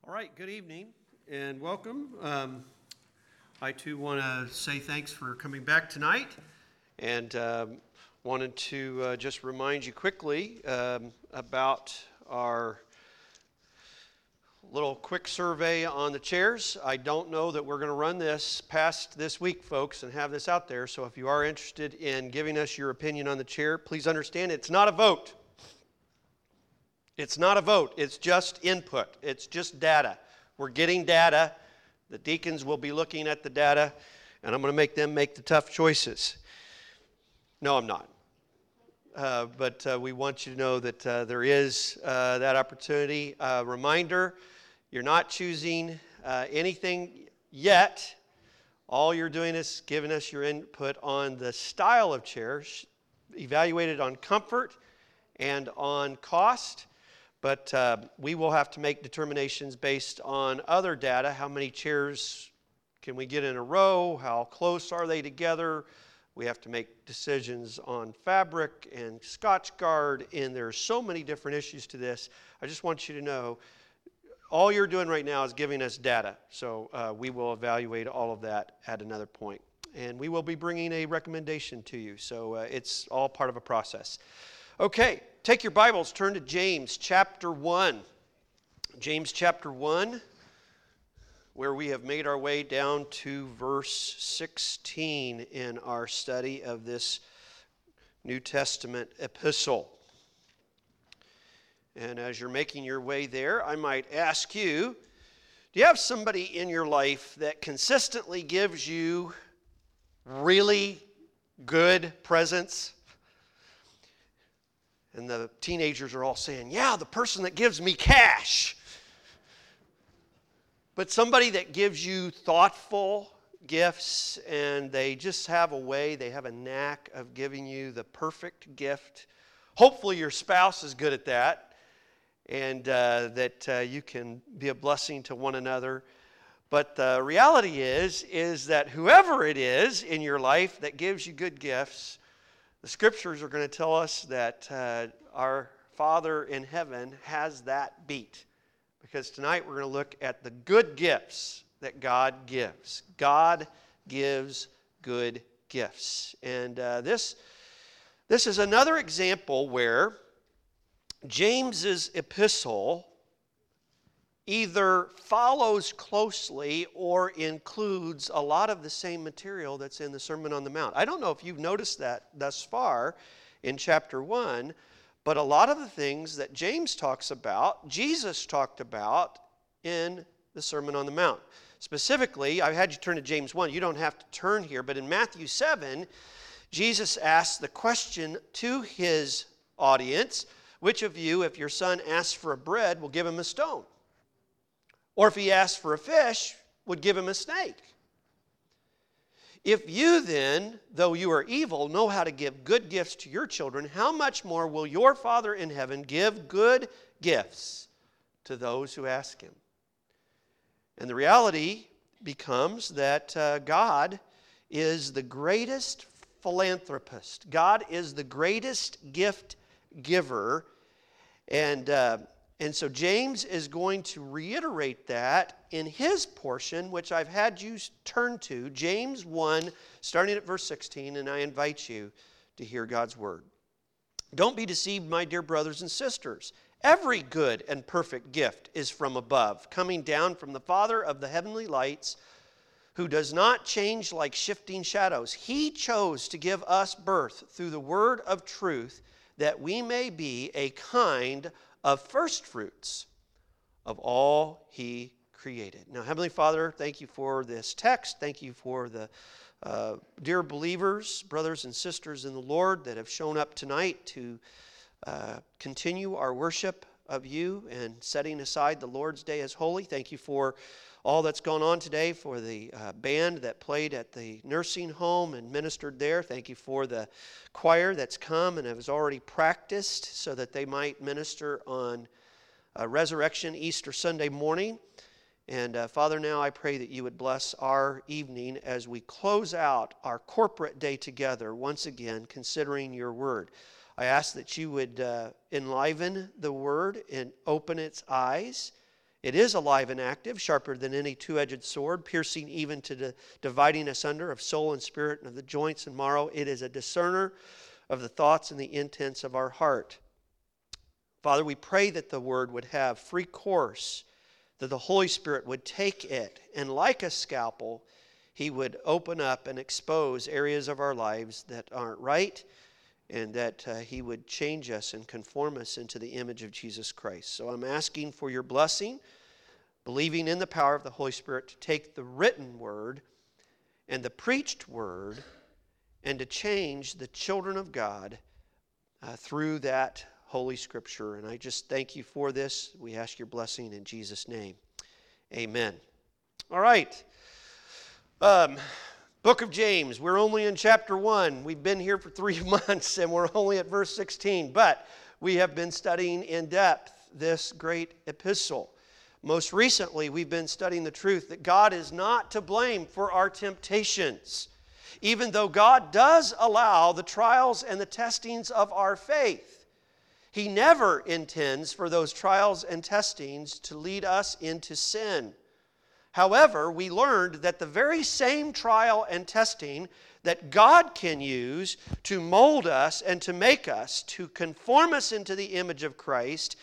All right, good evening and welcome. I too want to say thanks for coming back tonight, and wanted to just remind you quickly about our little quick survey on the chairs. I don't know that we're going to run this past this week, folks, and have this out there, so if you are interested in giving us your opinion on the chair, please understand it's not a vote. It's not a vote. It's just input. It's just data. We're getting data. The deacons will be looking at the data, and I'm going to make them make the tough choices. No, I'm not. But we want you to know that there is that opportunity. Reminder, you're not choosing anything yet. All you're doing is giving us your input on the style of chairs, evaluated on comfort and on cost. But we will have to make determinations based on other data. How many chairs can we get in a row? How close are they together? We have to make decisions on fabric and Scotchgard, and there are so many different issues to this. I just want you to know, all you're doing right now is giving us data. So we will evaluate all of that at another point. And we will be bringing a recommendation to you. So it's all part of a process. Okay, take your Bibles, turn to James chapter 1. James chapter 1, where we have made our way down to verse 16 in our study of this New Testament epistle. And as you're making your way there, I might ask you, do you have somebody in your life that consistently gives you really good presents? And the teenagers are all saying, yeah, the person that gives me cash. But somebody that gives you thoughtful gifts, and they just have a way, they have a knack of giving you the perfect gift. Hopefully your spouse is good at that, and that you can be a blessing to one another. But the reality is that whoever it is in your life that gives you good gifts, the scriptures are going to tell us that our Father in heaven has that beat. Because tonight we're going to look at the good gifts that God gives. God gives good gifts. And this is another example where James's epistle either follows closely or includes a lot of the same material that's in the Sermon on the Mount. I don't know if you've noticed that thus far in chapter 1, but a lot of the things that James talks about, Jesus talked about in the Sermon on the Mount. Specifically, I had you turn to James 1. You don't have to turn here, but in Matthew 7, Jesus asked the question to his audience, which of you, if your son asks for a bread, will give him a stone? Or if he asks for a fish, would give him a snake? If you then, though you are evil, know how to give good gifts to your children, how much more will your Father in heaven give good gifts to those who ask him? And the reality becomes that God is the greatest philanthropist. God is the greatest gift giver. And so James is going to reiterate that in his portion, which I've had you turn to, James 1, starting at verse 16, and I invite you to hear God's word. Don't be deceived, my dear brothers and sisters. Every good and perfect gift is from above, coming down from the Father of the heavenly lights, who does not change like shifting shadows. He chose to give us birth through the word of truth, that we may be a kind of first fruits of all he created. Now, Heavenly Father, thank you for this text. Thank you for the dear believers, brothers and sisters in the Lord that have shown up tonight to continue our worship of you and setting aside the Lord's Day as holy. Thank you for all that's gone on today, for the band that played at the nursing home and ministered there. Thank you for the choir that's come and has already practiced so that they might minister on Resurrection Easter Sunday morning. And Father, now I pray that you would bless our evening as we close out our corporate day together, once again, considering your word. I ask that you would enliven the word and open its eyes It is alive and active, sharper than any two-edged sword, piercing even to the dividing asunder of soul and spirit and of the joints and marrow. It is a discerner of the thoughts and the intents of our heart. Father, we pray that the word would have free course, that the Holy Spirit would take it, and like a scalpel, he would open up and expose areas of our lives that aren't right, and that he would change us and conform us into the image of Jesus Christ. So I'm asking for your blessing, believing in the power of the Holy Spirit to take the written word and the preached word and to change the children of God through that Holy Scripture. And I just thank you for this. We ask your blessing in Jesus' name. Amen. All right. Book of James. We're only in chapter 1. We've been here for 3 months and we're only at verse 16. But we have been studying in depth this great epistle. Most recently, we've been studying the truth that God is not to blame for our temptations, even though God does allow the trials and the testings of our faith. He never intends for those trials and testings to lead us into sin. However, we learned that the very same trial and testing that God can use to mold us and to make us, to conform us into the image of Christ,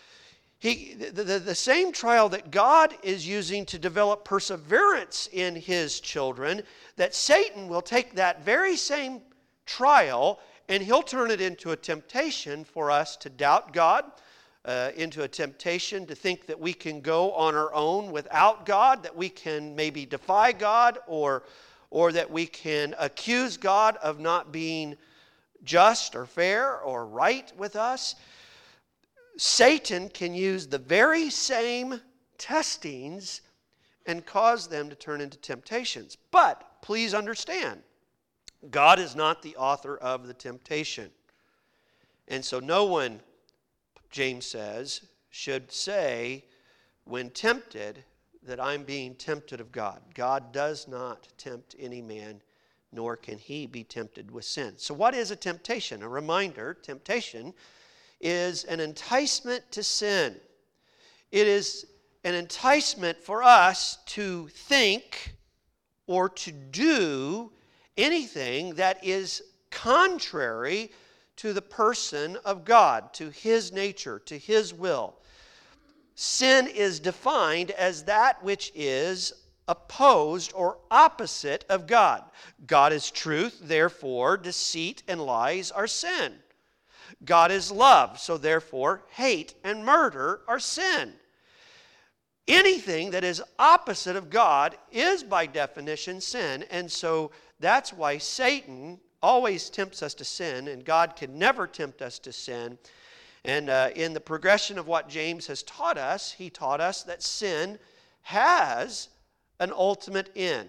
the same trial that God is using to develop perseverance in His children, that Satan will take that very same trial and he'll turn it into a temptation for us to doubt God, into a temptation to think that we can go on our own without God, that we can maybe defy God, or that we can accuse God of not being just or fair or right with us. Satan can use the very same testings and cause them to turn into temptations. But please understand, God is not the author of the temptation. And so no one, James says, should say when tempted that I'm being tempted of God. God does not tempt any man, nor can he be tempted with sin. So what is a temptation? A reminder, temptation is an enticement to sin. It is an enticement for us to think or to do anything that is contrary to the person of God, to His nature, to His will. Sin is defined as that which is opposed or opposite of God. God is truth, therefore deceit and lies are sin. God is love, so therefore hate and murder are sin. Anything that is opposite of God is by definition sin, and so that's why Satan always tempts us to sin, and God can never tempt us to sin. And in the progression of what James has taught us, he taught us that sin has an ultimate end.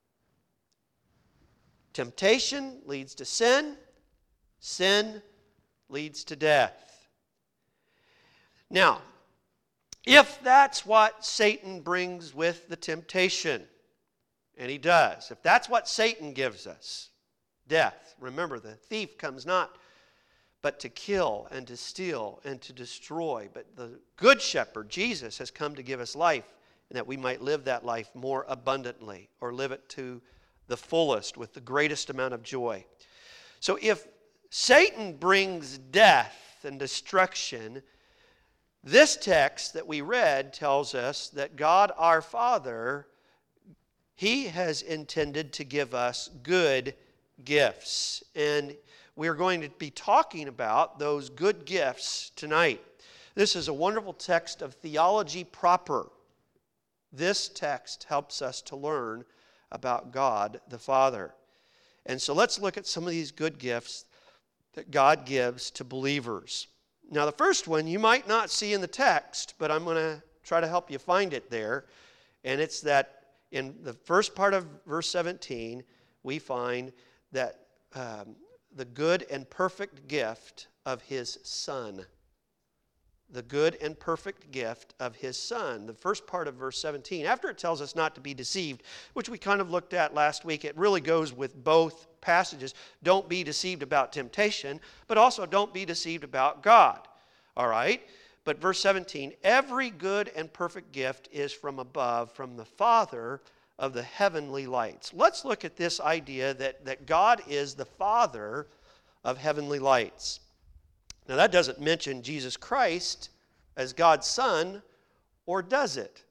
Temptation leads to sin. Sin leads to death. Now, if that's what Satan brings with the temptation, and he does, if that's what Satan gives us, death. Remember, the thief comes not but to kill and to steal and to destroy. But the good shepherd, Jesus, has come to give us life, and that we might live that life more abundantly, or live it to the fullest with the greatest amount of joy. So if Satan brings death and destruction, this text that we read tells us that God our Father, He has intended to give us good gifts. And we're going to be talking about those good gifts tonight. This is a wonderful text of theology proper. This text helps us to learn about God the Father. And so let's look at some of these good gifts that God gives to believers. Now, the first one you might not see in the text, but I'm going to try to help you find it there. And it's that in the first part of verse 17, we find that the good and perfect gift of His Son. The good and perfect gift of His Son. The first part of verse 17. After it tells us not to be deceived, which we kind of looked at last week, it really goes with both passages. Don't be deceived about temptation, but also don't be deceived about God. All right? But verse 17, every good and perfect gift is from above, from the Father of the heavenly lights. Let's look at this idea that God is the Father of heavenly lights. Now that doesn't mention Jesus Christ as God's Son, or does it?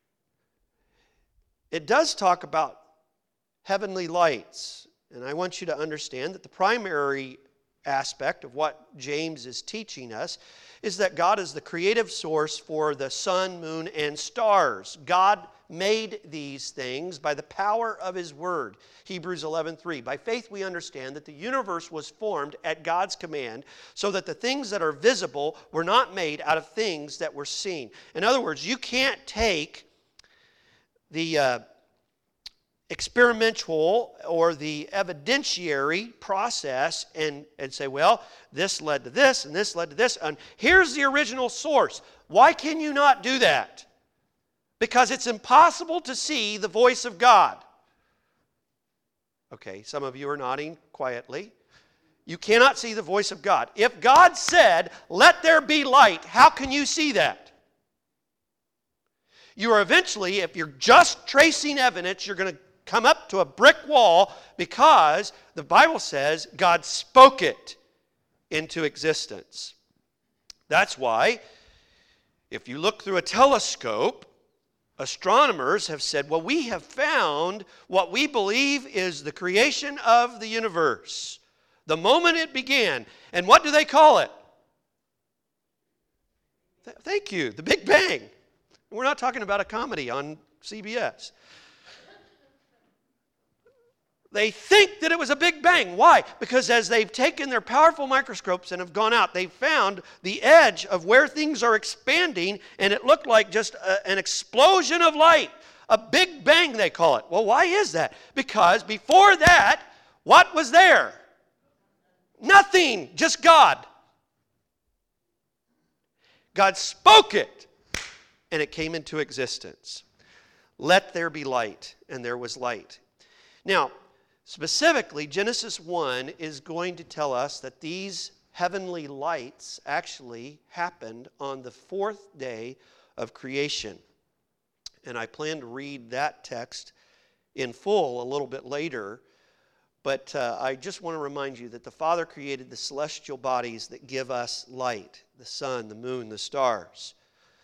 It does talk about heavenly lights. And I want you to understand that the primary aspect of what James is teaching us is that God is the creative source for the sun, moon, and stars. God made these things by the power of His Word. Hebrews 11:3. By faith we understand that the universe was formed at God's command, so that the things that are visible were not made out of things that were seen. In other words, you can't take the experimental or the evidentiary process and say, well, this led to this and this led to this, and here's the original source. Why can you not do that? Because it's impossible to see the voice of God. Okay, some of you are nodding quietly. You cannot see the voice of God. If God said, let there be light, how can you see that? You are eventually, if you're just tracing evidence, you're going to come up to a brick wall, because the Bible says God spoke it into existence. That's why, if you look through a telescope, astronomers have said, well, we have found what we believe is the creation of the universe, the moment it began. And what do they call it? Thank you, the Big Bang. We're not talking about a comedy on CBS. They think that it was a Big Bang. Why? Because as they've taken their powerful microscopes and have gone out, they've found the edge of where things are expanding, and it looked like just an explosion of light. A Big Bang, they call it. Well, why is that? Because before that, what was there? Nothing, just God. God spoke it, and it came into existence. Let there be light, and there was light. Now, specifically, Genesis 1 is going to tell us that these heavenly lights actually happened on the fourth day of creation. And I plan to read that text in full a little bit later. But I just want to remind you that the Father created the celestial bodies that give us light, the sun, the moon, the stars.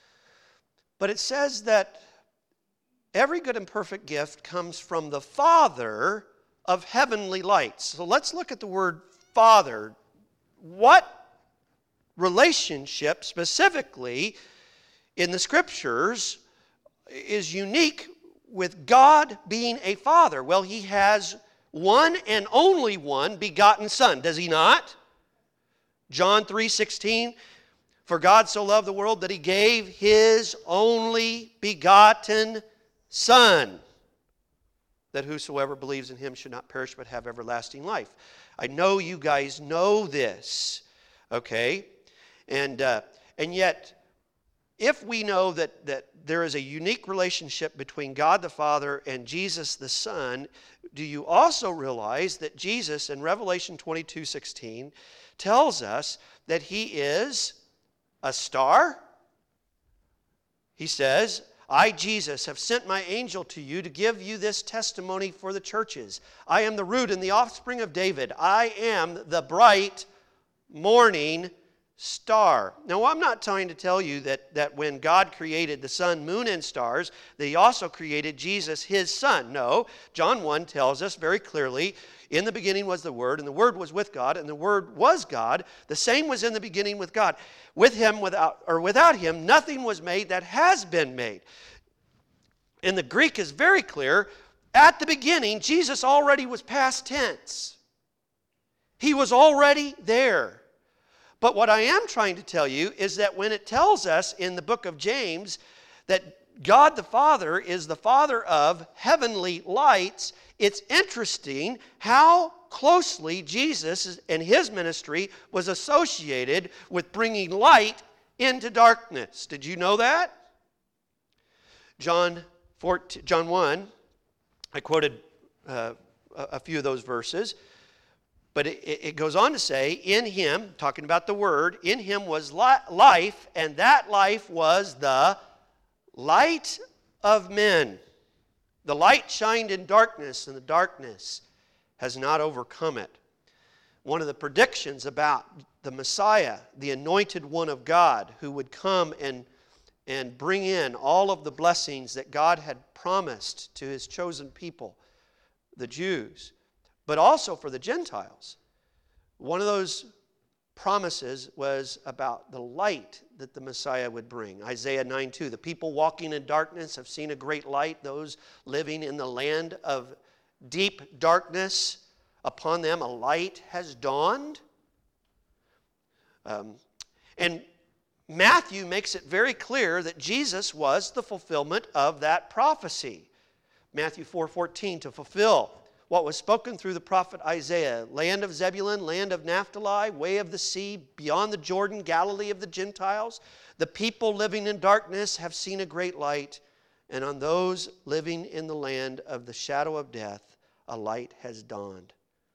But it says that every good and perfect gift comes from the Father of heavenly lights. So let's look at the word Father. What relationship specifically in the Scriptures is unique with God being a Father? Well, He has one and only one begotten Son, does He not? John 3:16, for God so loved the world that He gave His only begotten Son, that whosoever believes in Him should not perish but have everlasting life. I know you guys know this, okay? And yet, if we know that there is a unique relationship between God the Father and Jesus the Son, do you also realize that Jesus in Revelation 22:16 tells us that He is a star? He says, I, Jesus, have sent my angel to you to give you this testimony for the churches. I am the root and the offspring of David. I am the bright morning star. Now, I'm not trying to tell you that when God created the sun, moon, and stars, that He also created Jesus, His Son. No, John 1 tells us very clearly, in the beginning was the Word, and the Word was with God, and the Word was God. The same was in the beginning with God. With Him, without Him, nothing was made that has been made. And the Greek is very clear. At the beginning, Jesus already was past tense. He was already there. But what I am trying to tell you is that when it tells us in the book of James that God the Father is the Father of heavenly lights, it's interesting how closely Jesus and His ministry was associated with bringing light into darkness. Did you know that? John 1, I quoted a few of those verses. But it goes on to say, in him, talking about the Word, in him was life, and that life was the light of men. The light shined in darkness, and the darkness has not overcome it. One of the predictions about the Messiah, the anointed one of God, who would come and bring in all of the blessings that God had promised to his chosen people, the Jews, but also for the Gentiles. One of those promises was about the light that the Messiah would bring. Isaiah 9:2, the people walking in darkness have seen a great light. Those living in the land of deep darkness, upon them a light has dawned. And Matthew makes it very clear that Jesus was the fulfillment of that prophecy. Matthew 4:14, to fulfill what was spoken through the prophet Isaiah, land of Zebulun, land of Naphtali, way of the sea, beyond the Jordan, Galilee of the Gentiles. The people living in darkness have seen a great light, and on those living in the land of the shadow of death, a light has dawned.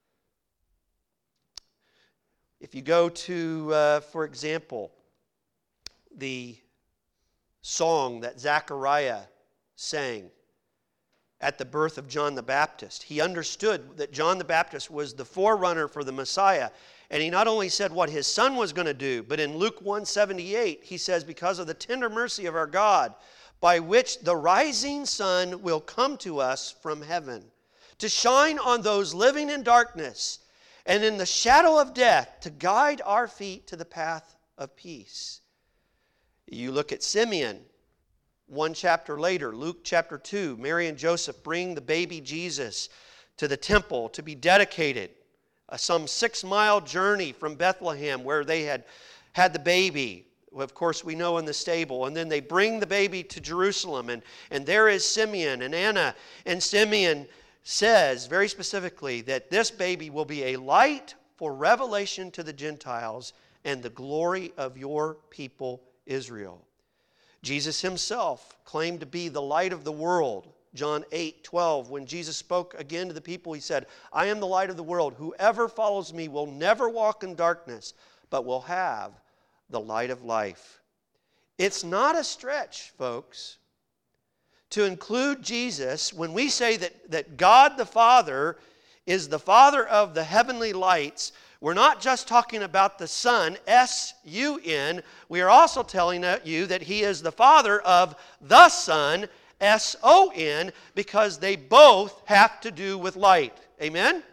If you go to, for example, the song that Zechariah sang at the birth of John the Baptist, he understood that John the Baptist was the forerunner for the Messiah. And he not only said what his son was going to do, but in Luke 1:78, he says, because of the tender mercy of our God, by which the rising sun will come to us from heaven, to shine on those living in darkness and in the shadow of death, to guide our feet to the path of peace. You look at Simeon, one chapter later, Luke chapter 2, Mary and Joseph bring the baby Jesus to the temple to be dedicated. Some 6-mile journey from Bethlehem where they had the baby. Of course, we know in the stable. And then they bring the baby to Jerusalem. And there is Simeon and Anna. And Simeon says very specifically that this baby will be a light for revelation to the Gentiles and the glory of your people Israel. Jesus himself claimed to be the light of the world. John 8:12, when Jesus spoke again to the people, he said, I am the light of the world. Whoever follows me will never walk in darkness, but will have the light of life. It's not a stretch, folks, to include Jesus when we say that God the Father is the Father of the heavenly lights. We're not just talking about the Son, S-U-N. We are also telling you that He is the Father of the Son, S-O-N, because they both have to do with light. Amen?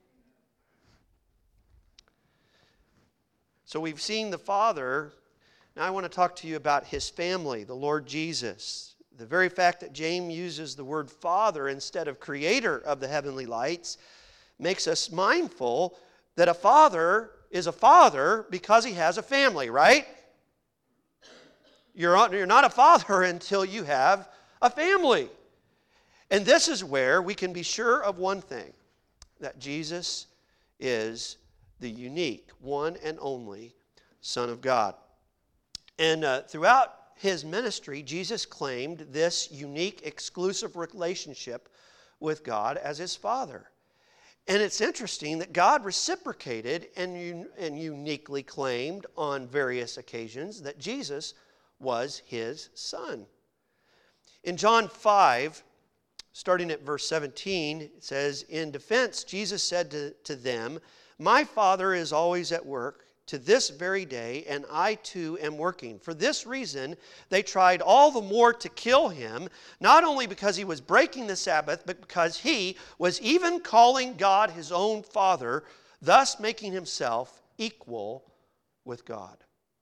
So we've seen the Father. Now I want to talk to you about His family, the Lord Jesus. The very fact that James uses the word Father instead of Creator of the heavenly lights makes us mindful that a father is a father because he has a family, right? You're not a father until you have a family. And this is where we can be sure of one thing, that Jesus is the unique, one and only Son of God. And throughout his ministry, Jesus claimed this unique, exclusive relationship with God as his Father. And it's interesting that God reciprocated and uniquely claimed on various occasions that Jesus was his Son. In John 5, starting at verse 17, it says, in defense, Jesus said to them, my Father is always at work to this very day, and I too am working. For this reason, they tried all the more to kill him, not only because he was breaking the Sabbath, but because he was even calling God his own Father, thus making himself equal with God.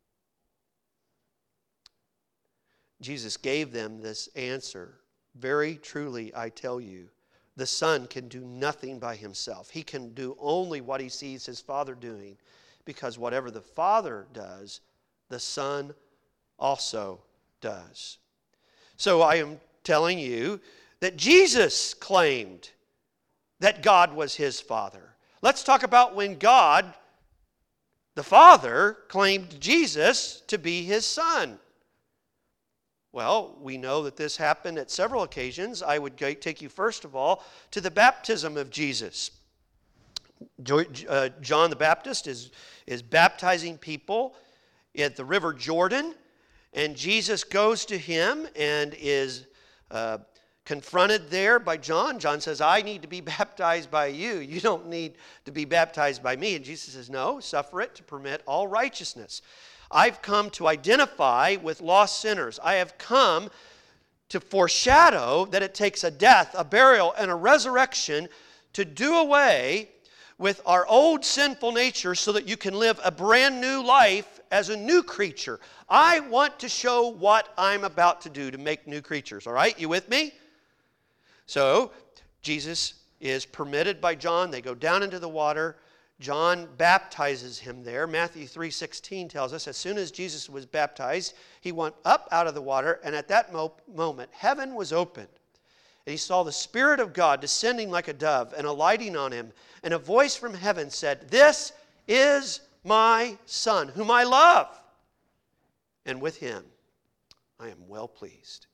Jesus gave them this answer. Very truly, I tell you, the Son can do nothing by himself. He can do only what he sees his Father doing, because whatever the Father does, the Son also does. So I am telling you that Jesus claimed that God was his Father. Let's talk about when God, the Father, claimed Jesus to be his Son. Well, we know that this happened at several occasions. I would take you first of all to the baptism of Jesus. John the Baptist is baptizing people at the River Jordan, and Jesus goes to him and is confronted there by John. John says, I need to be baptized by you. You don't need to be baptized by me. And Jesus says, no, suffer it to permit all righteousness. I've come to identify with lost sinners. I have come to foreshadow that it takes a death, a burial, and a resurrection to do away with our old sinful nature so that you can live a brand new life as a new creature. I want to show what I'm about to do to make new creatures. All right, you with me? So, Jesus is permitted by John. They go down into the water. John baptizes him there. Matthew 3:16 tells us, as soon as Jesus was baptized, he went up out of the water, and at that moment, heaven was opened. And he saw the Spirit of God descending like a dove and alighting on him. And a voice from heaven said, this is my Son, whom I love. And with him I am well pleased.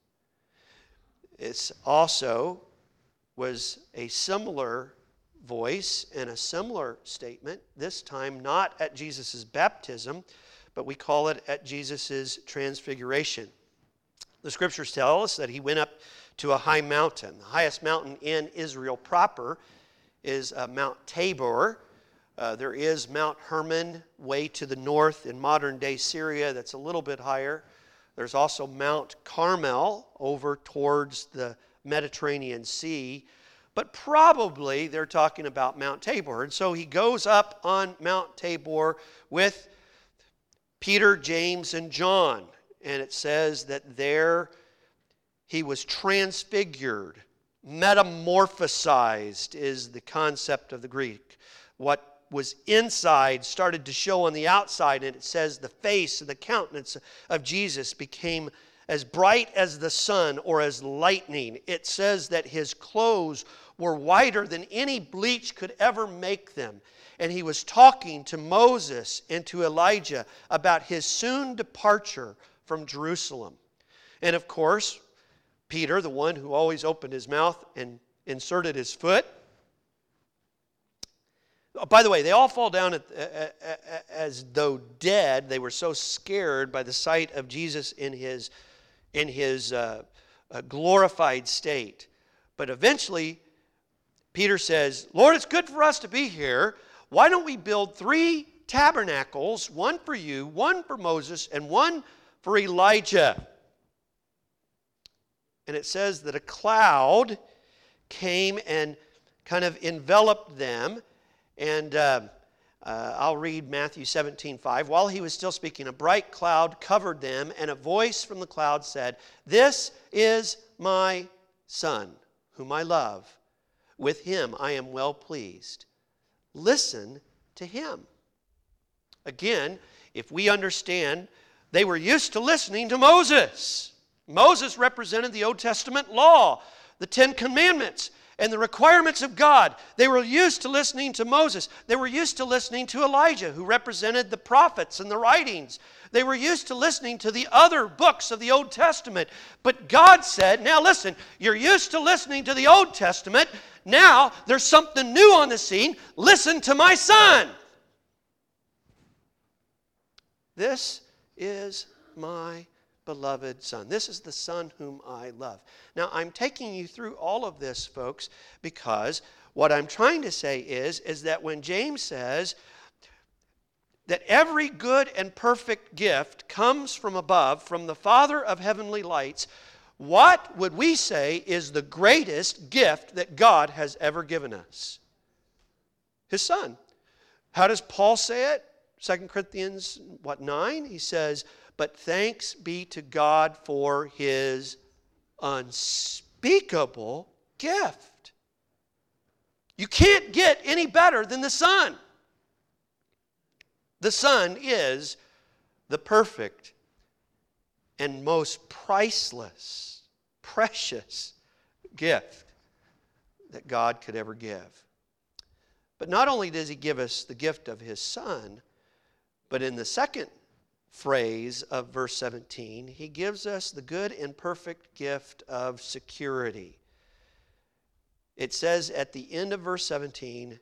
It also was a similar voice and a similar statement, this time not at Jesus' baptism, but we call it at Jesus' transfiguration. The scriptures tell us that he went up to a high mountain. The highest mountain in Israel proper is Mount Tabor. There is Mount Hermon way to the north in modern-day Syria that's a little bit higher. There's also Mount Carmel over towards the Mediterranean Sea. But probably they're talking about Mount Tabor. And so he goes up on Mount Tabor with Peter, James, and John. And it says that there he was transfigured, metamorphosized is the concept of the Greek. What was inside started to show on the outside, and it says the face and the countenance of Jesus became as bright as the sun or as lightning. It says that his clothes were whiter than any bleach could ever make them. And he was talking to Moses and to Elijah about his soon departure from Jerusalem. And of course, Peter, the one who always opened his mouth and inserted his foot. By the way, they all fall down as though dead. They were so scared by the sight of Jesus in his glorified state. But eventually, Peter says, Lord, it's good for us to be here. Why don't we build 3 tabernacles, one for you, one for Moses, and one for Elijah? And it says that a cloud came and kind of enveloped them. And I'll read Matthew 17:5. While he was still speaking, a bright cloud covered them, and a voice from the cloud said, this is my Son, whom I love. With him I am well pleased. Listen to him. Again, if we understand, they were used to listening to Moses. Moses represented the Old Testament law, the 10 Commandments, and the requirements of God. They were used to listening to Moses. They were used to listening to Elijah, who represented the prophets and the writings. They were used to listening to the other books of the Old Testament. But God said, now listen, you're used to listening to the Old Testament. Now there's something new on the scene. Listen to my Son. This is my beloved Son. This is the Son whom I love. Now, I'm taking you through all of this, folks, because what I'm trying to say is that when James says that every good and perfect gift comes from above, from the Father of heavenly lights, what would we say is the greatest gift that God has ever given us? His Son. How does Paul say it? 2 Corinthians 9? He says, but thanks be to God for his unspeakable gift. You can't get any better than the Son. The Son is the perfect and most priceless, precious gift that God could ever give. But not only does he give us the gift of his Son, but in the second phrase of verse 17, he gives us the good and perfect gift of security. It says at the end of verse 17,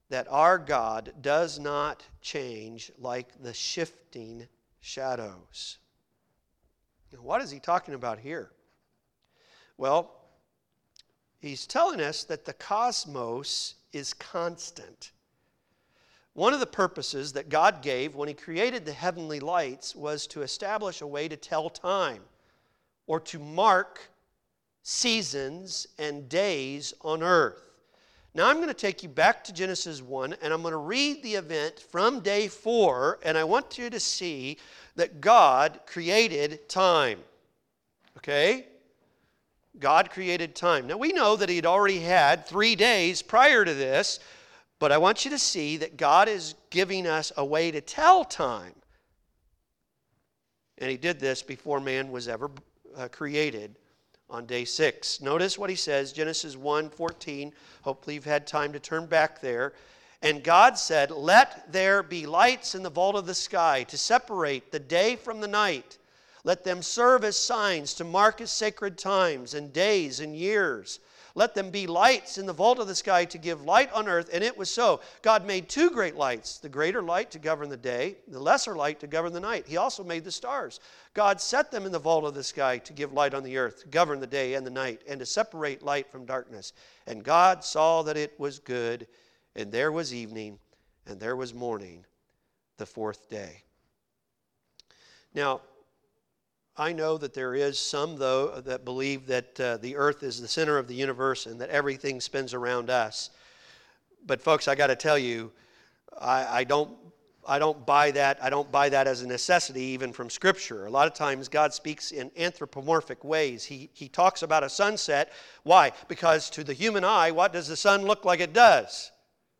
that our God does not change like the shifting shadows. Now, what is he talking about here? Well, he's telling us that the cosmos is constant. One of the purposes that God gave when he created the heavenly lights was to establish a way to tell time or to mark seasons and days on earth. Now I'm going to take you back to Genesis 1 and I'm going to read the event from day 4, and I want you to see that God created time. Okay? God created time. Now we know that he had already had 3 days prior to this, but I want you to see that God is giving us a way to tell time. And he did this before man was ever created on day 6. Notice what he says, Genesis 1:14. Hopefully you've had time to turn back there. And God said, "Let there be lights in the vault of the sky to separate the day from the night. Let them serve as signs to mark as sacred times and days and years. Let them be lights in the vault of the sky to give light on earth." And it was so. God made 2 great lights, the greater light to govern the day, the lesser light to govern the night. He also made the stars. God set them in the vault of the sky to give light on the earth, to govern the day and the night, and to separate light from darkness. And God saw that it was good, and there was evening, and there was morning, the 4th day. Now, I know that there is some, though, that believe that the earth is the center of the universe and that everything spins around us. But folks, I got to tell you, I don't buy that. I don't buy that as a necessity, even from Scripture. A lot of times God speaks in anthropomorphic ways. He talks about a sunset. Why? Because to the human eye, what does the sun look like it does?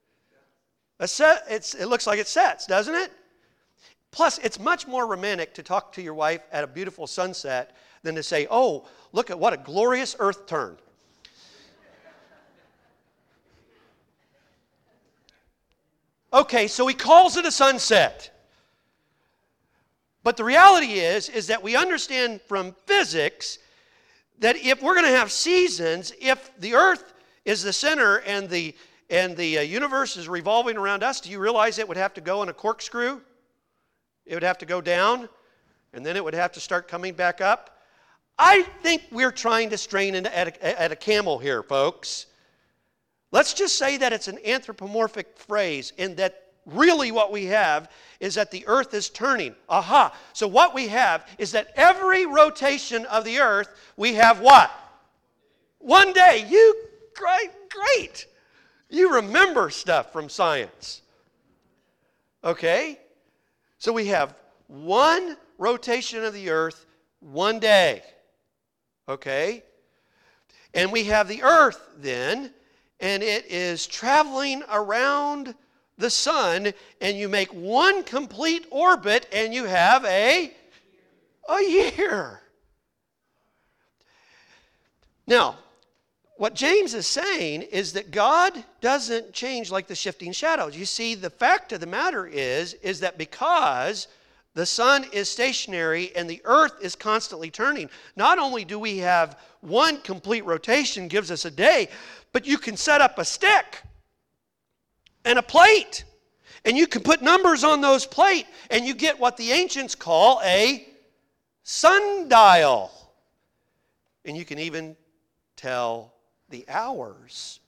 It looks like it sets, doesn't it? Plus, it's much more romantic to talk to your wife at a beautiful sunset than to say, "Oh, look at what a glorious earth turn." Okay, so he calls it a sunset. But the reality is that we understand from physics that if we're going to have seasons, if the earth is the center and the universe is revolving around us, do you realize it would have to go in a corkscrew? It would have to go down, and then it would have to start coming back up. I think we're trying to strain at a camel here, folks. Let's just say that it's an anthropomorphic phrase, and that really what we have is that the earth is turning. Aha! So what we have is that every rotation of the earth, we have what? 1 day. Great. You remember stuff from science. Okay? So we have 1 rotation of the earth, 1 day. Okay? And we have the earth then, and it is traveling around the sun, and you make 1 complete orbit, and you have a year. Now, what James is saying is that God doesn't change like the shifting shadows. You see, the fact of the matter is that because the sun is stationary and the earth is constantly turning, not only do we have 1 complete rotation gives us a day, but you can set up a stick and a plate, and you can put numbers on those plates, and you get what the ancients call a sundial. And you can even tell the hours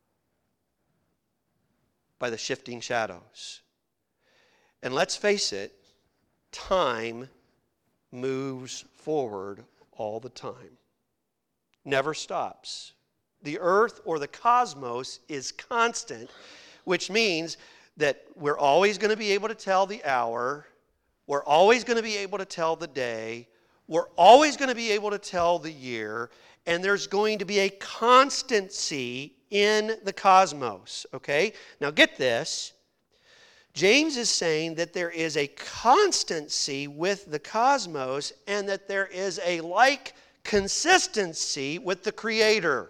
by the shifting shadows. And let's face it, time moves forward all the time. Never stops. The earth or the cosmos is constant, which means that we're always going to be able to tell the hour, we're always going to be able to tell the day, we're always going to be able to tell the year, and there's going to be a constancy in the cosmos, okay? Now get this. James is saying that there is a constancy with the cosmos and that there is a like consistency with the Creator.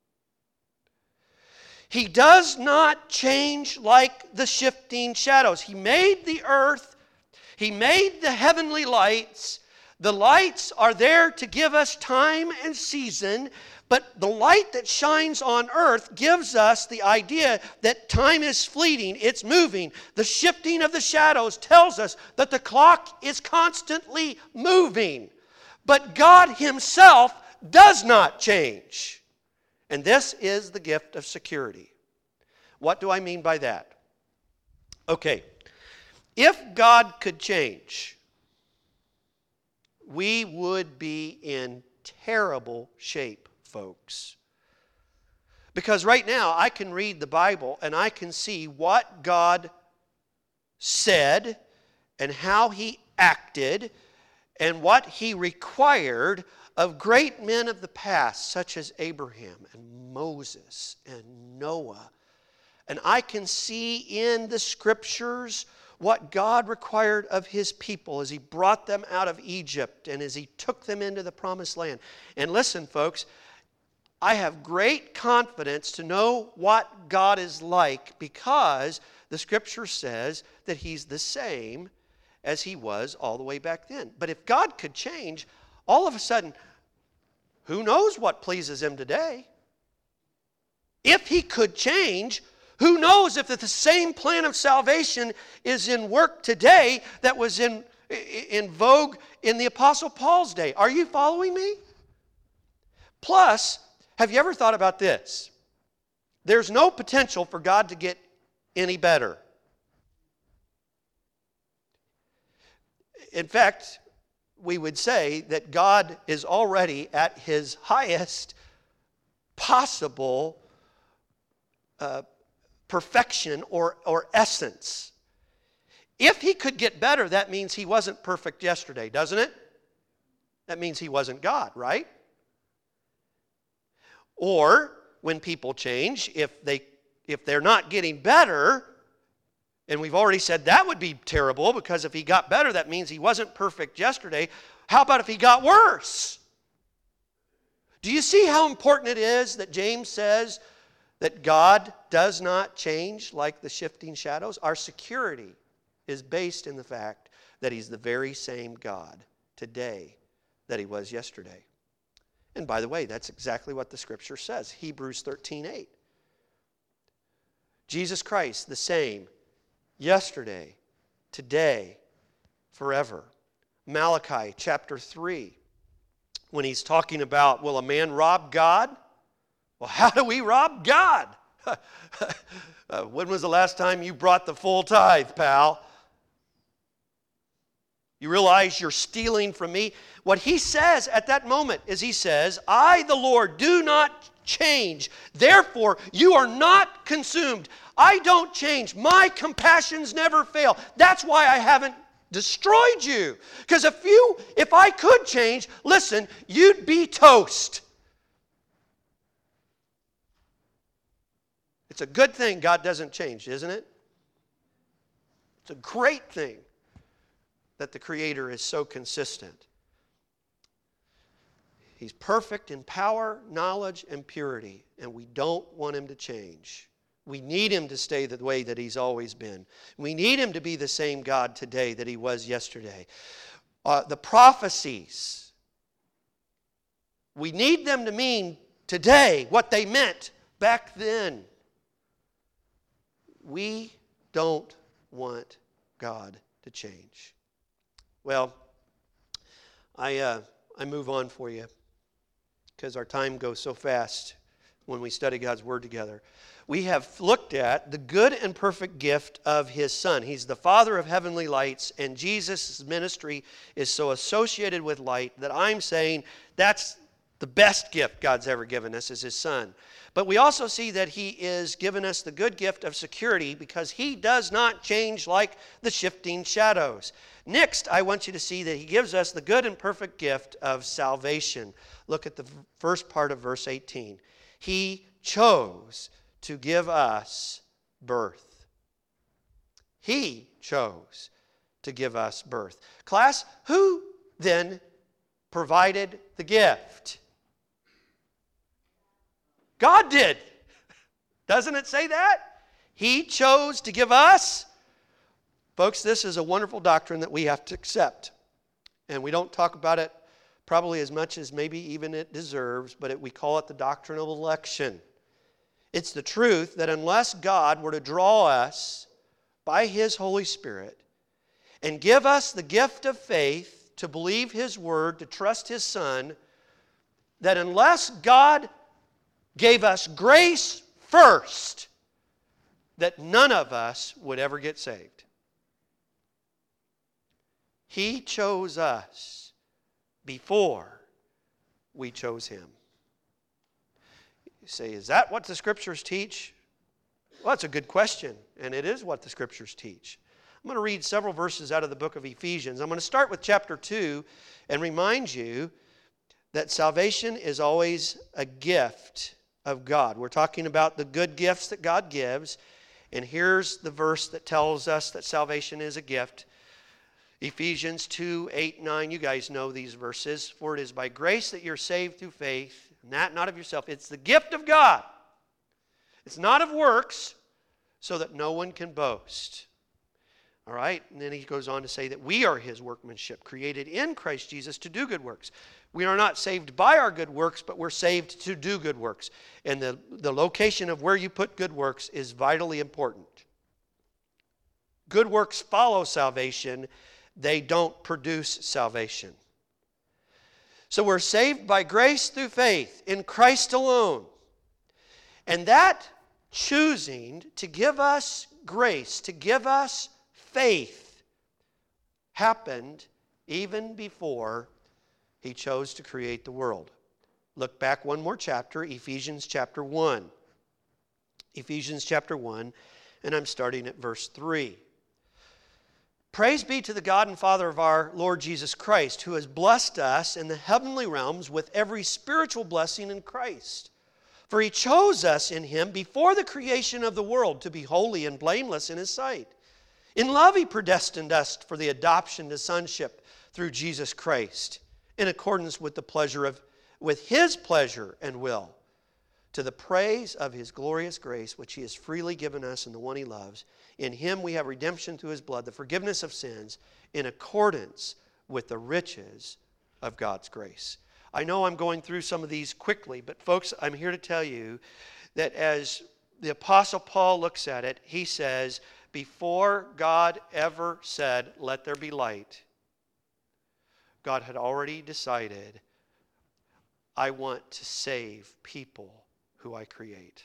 He does not change like the shifting shadows. He made the earth. He made the heavenly lights. The lights are there to give us time and season, but the light that shines on earth gives us the idea that time is fleeting, it's moving. The shifting of the shadows tells us that the clock is constantly moving. But God Himself does not change. And this is the gift of security. What do I mean by that? Okay, if God could change, we would be in terrible shape, folks. Because right now I can read the Bible and I can see what God said and how He acted and what He required of great men of the past, such as Abraham and Moses and Noah. And I can see in the Scriptures what God required of His people as He brought them out of Egypt and as He took them into the promised land. And listen, folks, I have great confidence to know what God is like because the Scripture says that He's the same as He was all the way back then. But if God could change, all of a sudden, who knows what pleases Him today? If He could change, who knows if the same plan of salvation is in work today that was in vogue in the Apostle Paul's day. Are you following me? Plus, have you ever thought about this? There's no potential for God to get any better. In fact, we would say that God is already at His highest possible perfection or essence. If He could get better, that means He wasn't perfect yesterday, doesn't it? That means He wasn't God, right? Or when people change, if they're not getting better, and we've already said that would be terrible because if He got better, that means He wasn't perfect yesterday. How about if He got worse? Do you see how important it is that James says that God does not change like the shifting shadows? Our security is based in the fact that He's the very same God today that He was yesterday. And by the way, that's exactly what the Scripture says. Hebrews 13:8. Jesus Christ, the same, yesterday, today, forever. Malachi chapter 3, when he's talking about, will a man rob God? Well, how do we rob God? When was the last time you brought the full tithe, pal? You realize you're stealing from me? What he says at that moment is he says, I, the Lord, do not change. Therefore, you are not consumed. I don't change. My compassions never fail. That's why I haven't destroyed you. Because if I could change, listen, you'd be toast. It's a good thing God doesn't change, isn't it? It's a great thing that the Creator is so consistent. He's perfect in power, knowledge, and purity, and we don't want Him to change. We need Him to stay the way that He's always been. We need Him to be the same God today that He was yesterday. The prophecies, we need them to mean today what they meant back then. We don't want God to change. Well, I move on for you because our time goes so fast when we study God's Word together. We have looked at the good and perfect gift of His Son. He's the Father of heavenly lights, and Jesus' ministry is so associated with light that I'm saying that's the best gift God's ever given us is His Son. But we also see that He is given us the good gift of security because He does not change like the shifting shadows. Next, I want you to see that He gives us the good and perfect gift of salvation. Look at the first part of verse 18. He chose to give us birth. He chose to give us birth. Class, who then provided the gift? God did. Doesn't it say that? He chose to give us. Folks, this is a wonderful doctrine that we have to accept. And we don't talk about it probably as much as maybe even it deserves, but we call it the doctrine of election. It's the truth that unless God were to draw us by His Holy Spirit and give us the gift of faith to believe His Word, to trust His Son, that unless God gave us grace first, that none of us would ever get saved. He chose us before we chose Him. You say, is that what the Scriptures teach? Well, that's a good question, and it is what the Scriptures teach. I'm going to read several verses out of the book of Ephesians. I'm going to start with chapter 2 and remind you that salvation is always a gift of God. We're talking about the good gifts that God gives, and here's the verse that tells us that salvation is a gift. Ephesians 2, 8, 9, you guys know these verses. For it is by grace that you're saved through faith, and that not of yourself. It's the gift of God. It's not of works, so that no one can boast. All right? And then he goes on to say that we are His workmanship, created in Christ Jesus to do good works. We are not saved by our good works, but we're saved to do good works. And the location of where you put good works is vitally important. Good works follow salvation. They don't produce salvation. So we're saved by grace through faith in Christ alone. And that choosing to give us grace, to give us faith, happened even before He chose to create the world. Look back one more chapter, Ephesians chapter 1. Ephesians chapter 1, and I'm starting at verse 3. Praise be to the God and Father of our Lord Jesus Christ, who has blessed us in the heavenly realms with every spiritual blessing in Christ. For He chose us in Him before the creation of the world to be holy and blameless in His sight. In love He predestined us for the adoption to sonship through Jesus Christ, in accordance with His pleasure and will, to the praise of His glorious grace, which He has freely given us in the one He loves. In Him we have redemption through His blood, the forgiveness of sins, in accordance with the riches of God's grace. I know I'm going through some of these quickly, but folks, I'm here to tell you that as the Apostle Paul looks at it, he says, before God ever said, let there be light, God had already decided, I want to save people who I create.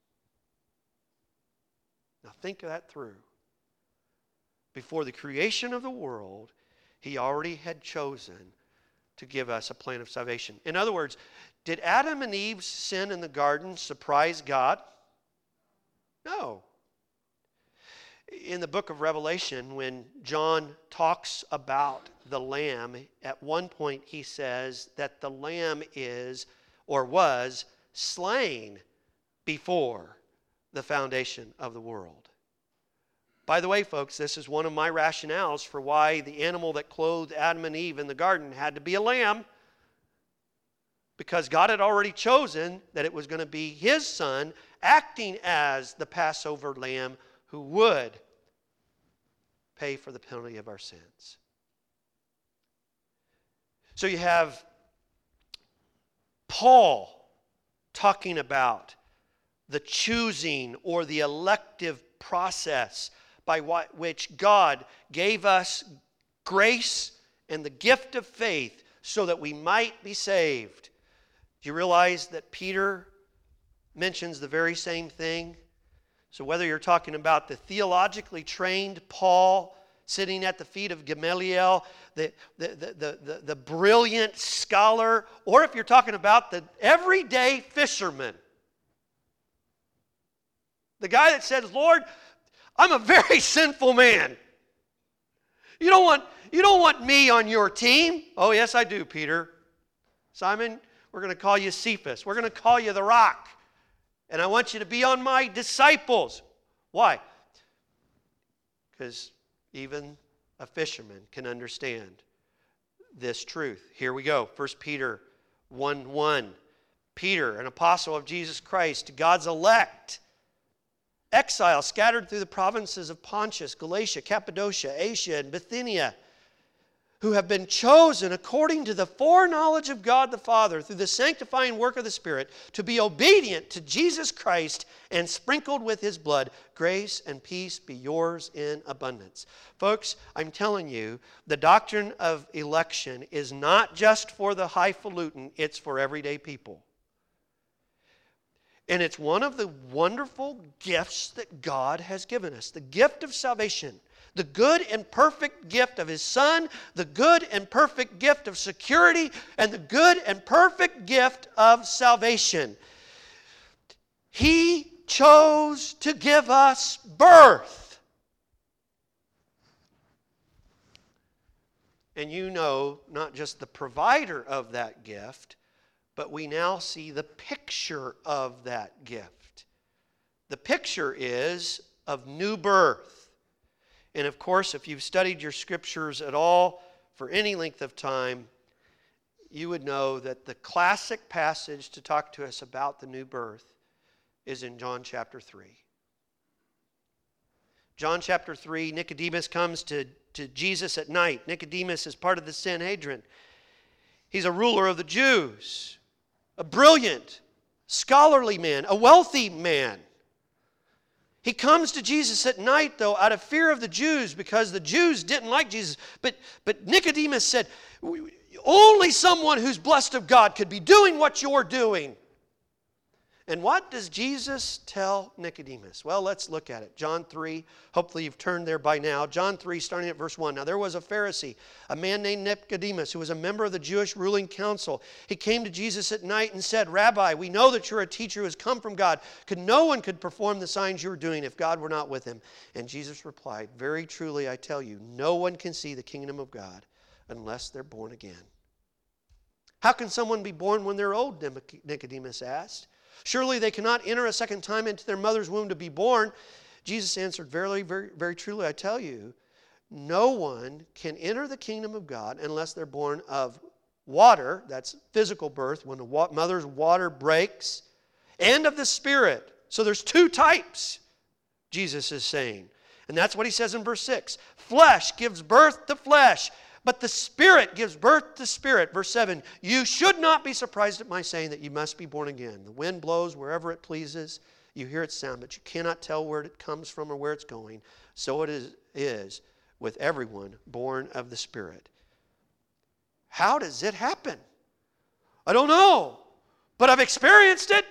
Now think of that through. Before the creation of the world, He already had chosen to give us a plan of salvation. In other words, did Adam and Eve's sin in the garden surprise God? No. In the book of Revelation, when John talks about the Lamb, at one point he says that the Lamb is or was slain before the foundation of the world. By the way, folks, this is one of my rationales for why the animal that clothed Adam and Eve in the garden had to be a lamb, because God had already chosen that it was going to be His Son acting as the Passover lamb who would pay for the penalty of our sins. So you have Paul talking about the choosing or the elective process by which God gave us grace and the gift of faith so that we might be saved. Do you realize that Peter mentions the very same thing? So whether you're talking about the theologically trained Paul sitting at the feet of Gamaliel, the brilliant scholar, or if you're talking about the everyday fisherman, the guy that says, Lord, I'm a very sinful man. You don't want me on your team. Oh, yes, I do, Peter. Simon, we're going to call you Cephas. We're going to call you the Rock. And I want you to be on my disciples. Why? Because even a fisherman can understand this truth. Here we go. 1 Peter 1:1. Peter, an apostle of Jesus Christ, God's elect, exiles scattered through the provinces of Pontus, Galatia, Cappadocia, Asia, and Bithynia, who have been chosen according to the foreknowledge of God the Father through the sanctifying work of the Spirit to be obedient to Jesus Christ and sprinkled with His blood, grace and peace be yours in abundance. Folks, I'm telling you, the doctrine of election is not just for the highfalutin, it's for everyday people. And it's one of the wonderful gifts that God has given us, the gift of salvation. The good and perfect gift of His Son, the good and perfect gift of security, and the good and perfect gift of salvation. He chose to give us birth. And you know, not just the provider of that gift, but we now see the picture of that gift. The picture is of new birth. And of course, if you've studied your scriptures at all for any length of time, you would know that the classic passage to talk to us about the new birth is in John chapter 3. John chapter 3, Nicodemus comes to Jesus at night. Nicodemus is part of the Sanhedrin. He's a ruler of the Jews, a brilliant, scholarly man, a wealthy man. He comes to Jesus at night, though, out of fear of the Jews, because the Jews didn't like Jesus. But Nicodemus said, only someone who's blessed of God could be doing what you're doing. And what does Jesus tell Nicodemus? Well, let's look at it. John 3, hopefully you've turned there by now. John 3, starting at verse 1. Now there was a Pharisee, a man named Nicodemus, who was a member of the Jewish ruling council. He came to Jesus at night and said, Rabbi, we know that you're a teacher who has come from God. No one could perform the signs you are doing if God were not with him. And Jesus replied, very truly I tell you, no one can see the kingdom of God unless they're born again. How can someone be born when they're old? Nicodemus asked. Surely they cannot enter a second time into their mother's womb to be born. Jesus answered, verily, very, very truly, I tell you, no one can enter the kingdom of God unless they're born of water, that's physical birth, when the mother's water breaks, and of the Spirit. So there's two types, Jesus is saying. And that's what he says in verse 6. Flesh gives birth to flesh, but the Spirit gives birth to spirit. Verse 7, you should not be surprised at my saying that you must be born again. The wind blows wherever it pleases. You hear its sound, but you cannot tell where it comes from or where it's going. So it is with everyone born of the Spirit. How does it happen? I don't know, but I've experienced it.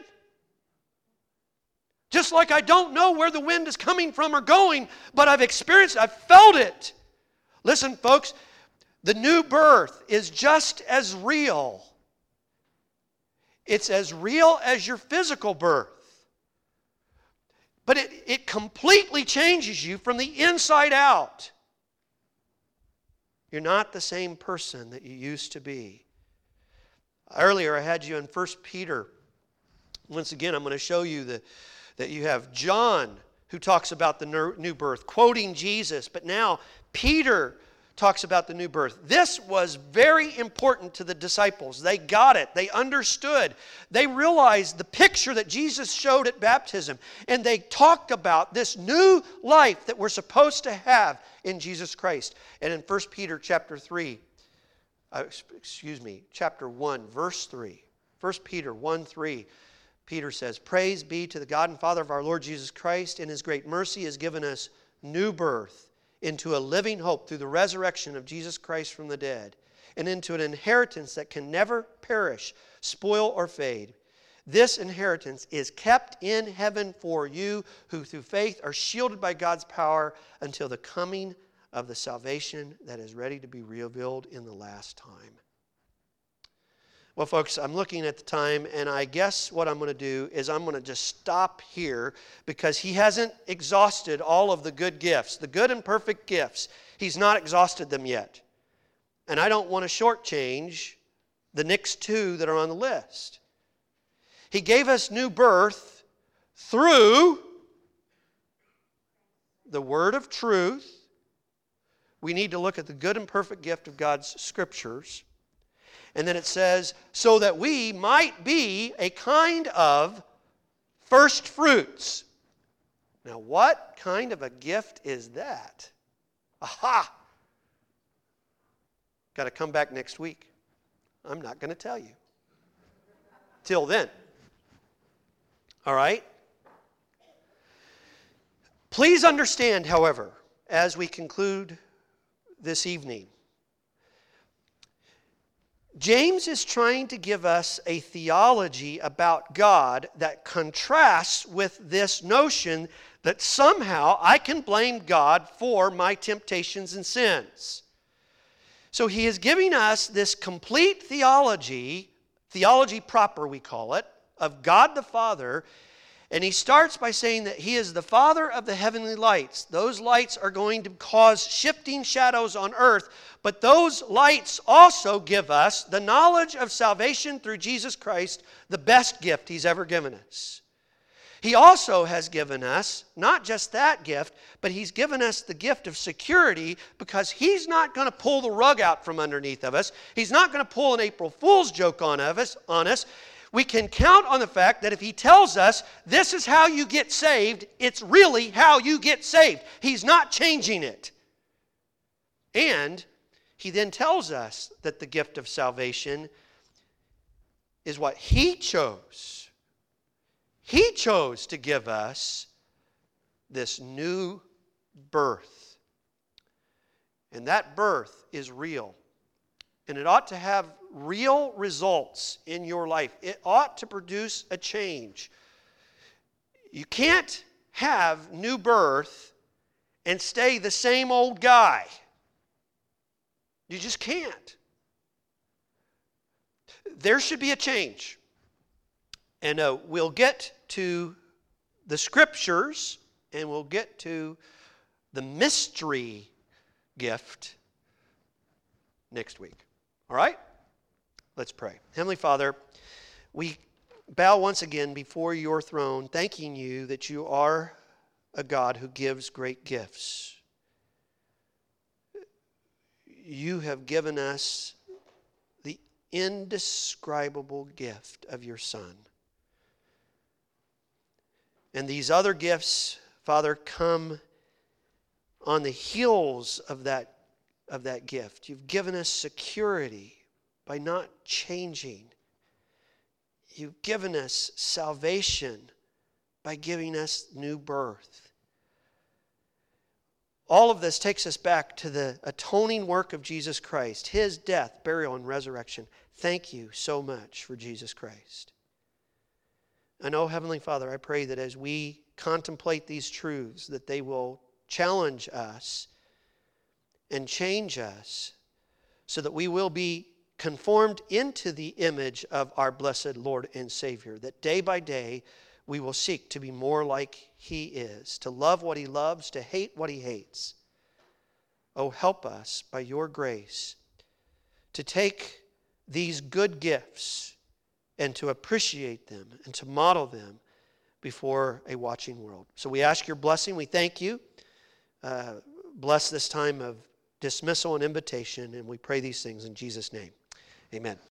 Just like I don't know where the wind is coming from or going, but I've experienced it. I've felt it. Listen, folks, the new birth is just as real. It's as real as your physical birth. But it completely changes you from the inside out. You're not the same person that you used to be. Earlier I had you in 1 Peter. Once again, I'm going to show you that you have John who talks about the new birth, quoting Jesus. But now Peter talks about the new birth. This was very important to the disciples. They got it. They understood. They realized the picture that Jesus showed at baptism. And they talked about this new life that we're supposed to have in Jesus Christ. And in 1 Peter chapter 1, verse 3. 1 Peter 1:3, Peter says, praise be to the God and Father of our Lord Jesus Christ. In His great mercy has given us new birth into a living hope through the resurrection of Jesus Christ from the dead, and into an inheritance that can never perish, spoil, or fade. This inheritance is kept in heaven for you, who through faith are shielded by God's power until the coming of the salvation that is ready to be revealed in the last time. Well, folks, I'm looking at the time, and I guess what I'm going to do is I'm going to just stop here, because he hasn't exhausted all of the good gifts, the good and perfect gifts. He's not exhausted them yet. And I don't want to shortchange the next two that are on the list. He gave us new birth through the word of truth. We need to look at the good and perfect gift of God's scriptures. And then it says, so that we might be a kind of first fruits. Now, what kind of a gift is that? Aha! Got to come back next week. I'm not going to tell you. Till then. All right? Please understand, however, as we conclude this evening, James is trying to give us a theology about God that contrasts with this notion that somehow I can blame God for my temptations and sins. So he is giving us this complete theology proper we call it, of God the Father. And he starts by saying that he is the Father of the heavenly lights. Those lights are going to cause shifting shadows on earth, but those lights also give us the knowledge of salvation through Jesus Christ, the best gift he's ever given us. He also has given us not just that gift, but he's given us the gift of security, because he's not going to pull the rug out from underneath of us. He's not going to pull an April Fool's joke on us. We can count on the fact that if he tells us this is how you get saved, it's really how you get saved. He's not changing it. And he then tells us that the gift of salvation is what he chose. He chose to give us this new birth. And that birth is real. And it ought to have real results in your life. It ought to produce a change. You can't have new birth and stay the same old guy. You just can't. There should be a change. And we'll get to the scriptures, and we'll get to the mystery gift next week. All right? Let's pray. Heavenly Father, we bow once again before your throne, thanking you that you are a God who gives great gifts. You have given us the indescribable gift of your Son. And these other gifts, Father, come on the heels of that gift. You've given us security by not changing. You've given us salvation by giving us new birth. All of this takes us back to the atoning work of Jesus Christ, his death, burial, and resurrection. Thank you so much for Jesus Christ. And oh, Heavenly Father, I pray that as we contemplate these truths, that they will challenge us and change us so that we will be conformed into the image of our blessed Lord and Savior, that day by day we will seek to be more like he is, to love what he loves, to hate what he hates. Oh, help us by your grace to take these good gifts and to appreciate them and to model them before a watching world. So we ask your blessing. We thank you. Bless this time of dismissal and invitation, and we pray these things in Jesus' name. Amen.